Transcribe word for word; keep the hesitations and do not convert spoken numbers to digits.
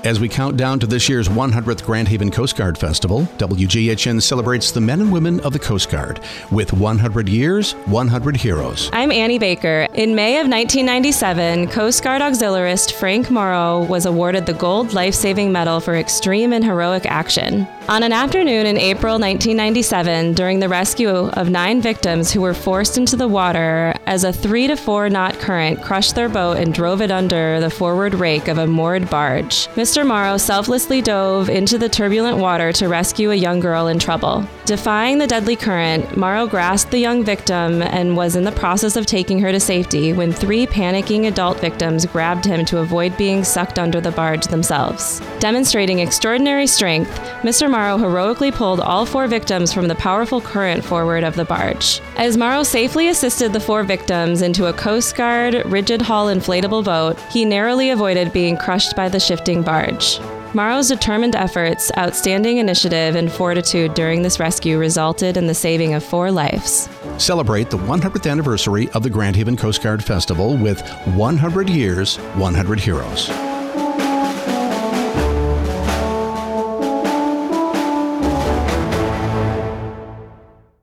As we count down to this year's one hundredth Grand Haven Coast Guard Festival, W G H N celebrates the men and women of the Coast Guard with one hundred years, one hundred heroes. I'm Annie Baker. In May of nineteen ninety-seven, Coast Guard Auxiliarist Frank Morrow was awarded the Gold Life-Saving Medal for extreme and heroic action. On an afternoon in April nineteen ninety-seven, during the rescue of nine victims who were forced into the water as a three to four knot current crushed their boat and drove it under the forward rake of a moored barge, Mister Morrow selflessly dove into the turbulent water to rescue a young girl in trouble. Defying the deadly current, Morrow grasped the young victim and was in the process of taking her to safety when three panicking adult victims grabbed him to avoid being sucked under the barge themselves. Demonstrating extraordinary strength, Mister Morrow heroically pulled all four victims from the powerful current forward of the barge. As Morrow safely assisted the four victims into a Coast Guard rigid hull inflatable boat, he narrowly avoided being crushed by the shifting barge. Morrow's determined efforts, outstanding initiative, and fortitude during this rescue resulted in the saving of four lives. Celebrate the one hundredth anniversary of the Grand Haven Coast Guard Festival with one hundred years, one hundred heroes.